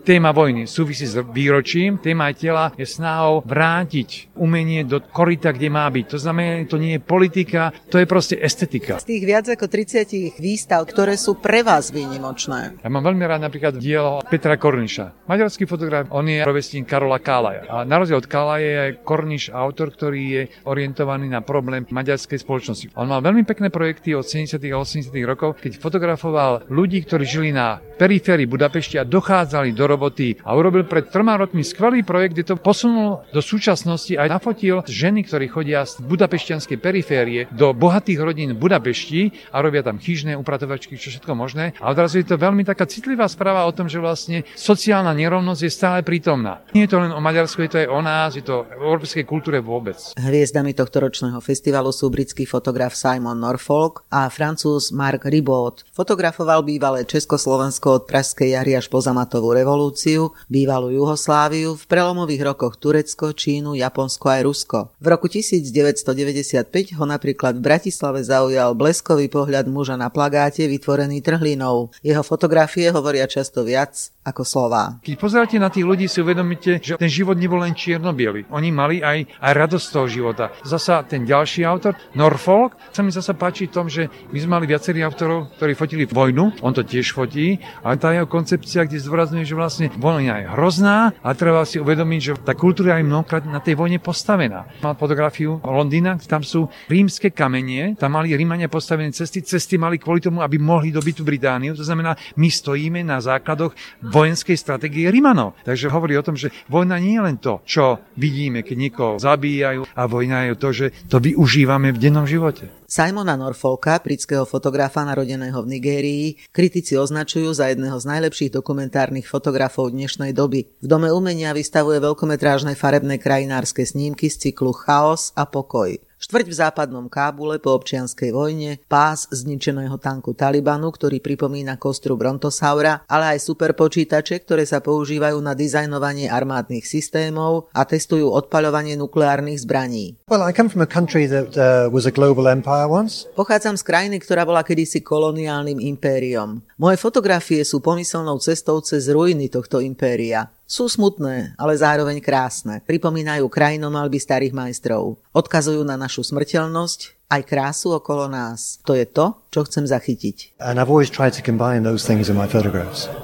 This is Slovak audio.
téma vojny súvisí s výročím, téma aj tela je snahou vrátiť umenie do koryta, kde má byť. To znamená, to nie je politika, to je proste estetika. Z tých viac ako 30 výstav, ktoré sú pre vás výnimočné. Ja mám veľmi rád napríklad dielo Petra Korniša. Maďarský fotograf, on je rovesník Karola Kálaja. A na rozdiel od Kálaja je Korniš autor, ktorý je orientovaný na problém maďarskej spoločnosti. On mal veľmi pekné projekty od 70. a 80. rokov, keď fotografoval ľudí, ktorí žili na periférii Budapešti a dochádzali do roboty a urobil pred 3 rokmi skvelý projekt, kde to posunul do súčasnosti a nafotil ženy, ktorí chodia z budapešťanskej periférie do bohatých rodín v Budapešti a robia tam chyžné upratovačky, čo všetko možné. A odrazu je to veľmi taká citlivá správa o tom, že vlastne sociálna nerovnosť je stále prítomná. Nie je to len o Maďarsku, je to aj o nás, je to o európskej kultúre vôbec. Hviezdami tohtoročného festivalu sú britský fotograf Simon Norfolk a francúz Marc Ribot. Fotografoval bývalé Československo od pražskej jary až po zamatovú revolúciu, bývalú Jugosláviu, v prelomových rokoch Turecko, Čínu, Japonsko aj Rusko. V roku 1995 ho napríklad v Bratislave zaujal bleskový pohľad muža na plagáte vytvorený trhlinou. Jeho fotografie hovoria často viac ako slová. Keď pozeráte na tých ľudí, si uvedomíte, že ten život nebol len čierno-biely. Oni mali aj radosť toho života. Zasa ten ďalší autor, Norfolk, sa mi zasa páči v tom, že my sme mali viacerých autorov, ktorí fotili vojnu, on to tiež fotí, ale tá jeho koncepcia, kde zdôrazňuje, že vlastne vojna je hrozná a treba si uvedomiť, že tá kultúra je mnohokrát na tej vojne postavená. Mal fotografiu Londýna, tam sú rímske kamene, tam mali Rímania postavené cesty mali kvôli tomu, aby mohli dobiť tú Britániu. To znamená, my stojíme na základoch vojenskej stratégie Rimanov. Takže hovorí o tom, že vojna nie je len to, čo vidíme, keď niekoho zabíjajú, a vojna je to, že to využívame v dennom živote. Simona Norfolka, britského fotografa narodeného v Nigérii, kritici označujú za jedného z najlepších dokumentárnych fotografov dnešnej doby. V Dome umenia vystavuje veľkometrážne farebné krajinárske snímky z cyklu Chaos a pokoj. Štvrť v západnom Kábule po občianskej vojne, pás zničeného tanku Talibanu, ktorý pripomína kostru Brontosaura, ale aj superpočítače, ktoré sa používajú na dizajnovanie armádnych systémov a testujú odpaľovanie nukleárnych zbraní. Well, I come from a country that was a global empire once. Pochádzam z krajiny, ktorá bola kedysi koloniálnym impériom. Moje fotografie sú pomyselnou cestou cez ruiny tohto impéria. Sú smutné, ale zároveň krásne. Pripomínajú krajinomalby starých majstrov. Odkazujú na našu smrteľnosť, aj krásu okolo nás. To je to, čo chcem zachytiť. And I've always tried to combine those things in my photographs.